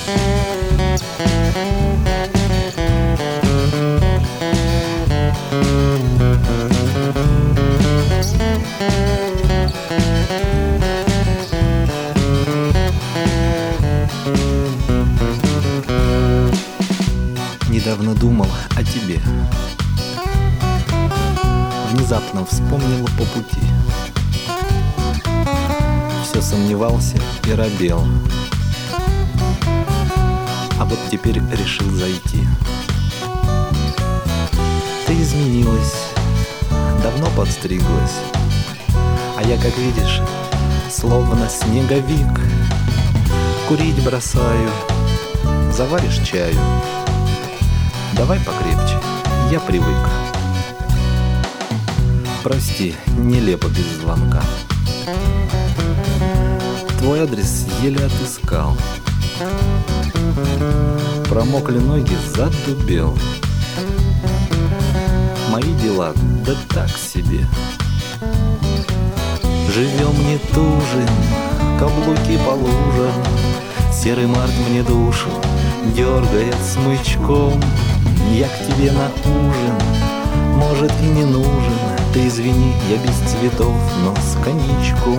Недавно думал о тебе. Внезапно вспомнил по пути. Все сомневался и робел. А вот теперь решил зайти. Ты изменилась, давно подстриглась, а я, как видишь, словно снеговик. Курить бросаю, заваришь чаю. Давай покрепче, я привык. Прости, нелепо без звонка. Твой адрес еле отыскал. Промокли ноги, задубел. Мои дела, да так себе. Живем, не тужим, каблуки по лужам. Серый март мне душу дергает смычком. Я к тебе на ужин, может и не нужен. Ты извини, я без цветов, но с коньячком.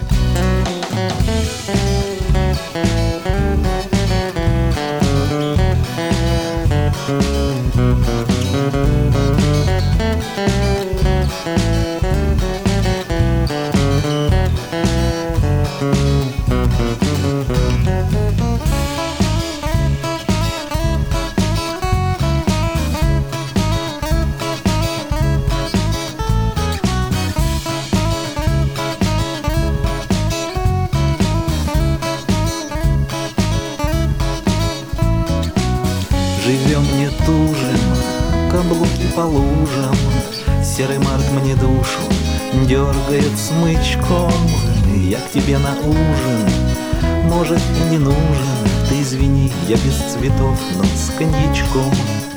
Живем, не тужим, каблуки по лужам. Серый март мне душу дергает смычком. Я к тебе на ужин, может и не нужен. Ты извини, я без цветов, но с коньячком.